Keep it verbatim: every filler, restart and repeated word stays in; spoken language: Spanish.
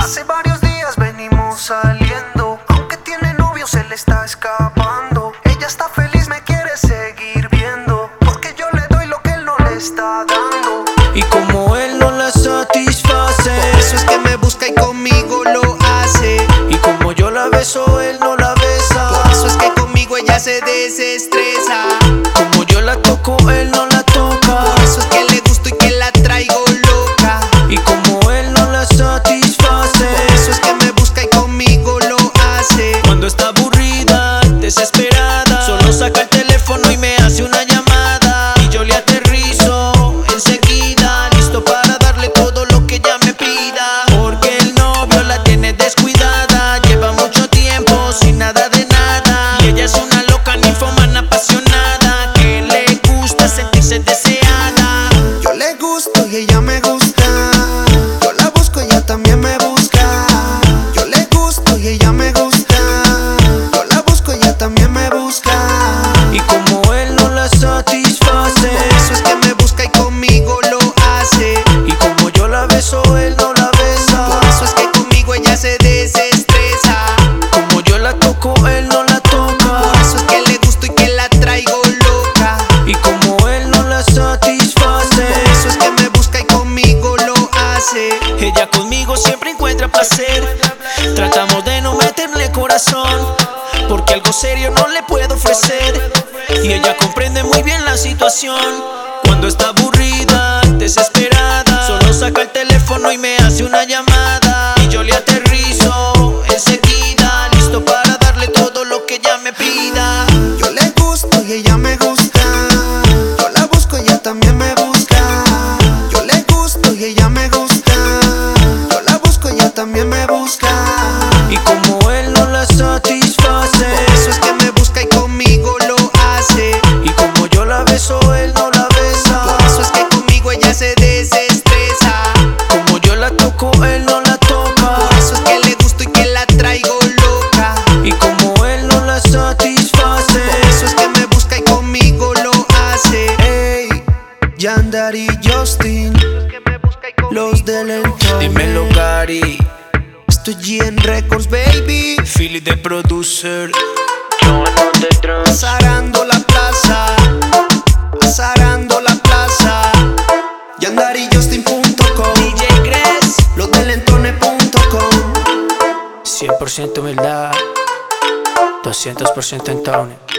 Hace varios días venimos saliendo, aunque tiene novio se le está escapando. Ella está feliz, me quiere seguir viendo, porque yo le doy lo que él no le está dando. Y como él no la satisface, por eso es que me busca y conmigo lo hace. Y como yo la beso, él no la besa, por eso es que conmigo ella se desestresa. Como yo la toco, él no la toca, por eso es que le gusto y que la traigo loca. y como él no la satisface, por eso es que me busca y conmigo lo hace. cuando está aburrida, desesperada, solo saca el teléfono y me hace una llamada, y yo le aterrizo enseguida, listo para darle todo lo que ella me pida. Porque el novio la tiene descuidada, lleva mucho tiempo sin nada de nada, y ella es una loca ninfomana apasionada, que le gusta sentirse deseada. Yo le gusto y ella me gusta, yo la busco y ella también me busca. Yo le gusto y ella me gusta, yo la busco y ella también me busca. Y como él no la satisface, por eso es que me busca y conmigo lo hace. y como yo la beso, él no la besa, por eso es que conmigo ella se desestresa. como yo la toco, él no la toca, por eso es que le gusto y que la traigo loca. y como él no la satisface, por eso es que me busca y conmigo lo hace. ella conmigo siempre encuentra placer. Tratamos de no meterle corazón, porque algo serio no le puedo ofrecer, y ella comprende muy bien la situación. Cuando está aburrida, desesperada, solo saca el teléfono y me hace una llamada, y yo le aterrizo enseguida, listo para darle todo lo que ella me pida. Yo le gusto y ella me gusta, yo la busco y ella también me busca. Yo le gusto y ella me gusta, yo la busco y ella también me busca. Y como él no la satisface, por eso es que me busca y conmigo lo hace. y como yo la beso, él no la besa, por eso es que conmigo ella se desestresa. como yo la toco, él no la toca, por eso es que le gusto y que la traigo loca. y como él no la satisface, por eso es que me busca y conmigo lo hace. ey, Yandar y Justin, los del entorno. Dímelo, Gary. Esto es G N Records, baby. Philly de producer. Azarando la plaza, azarando la plaza. Yandar y Justin punto com, D J Cres, los del entorno punto com. cien por ciento humildad, doscientos por ciento entorno.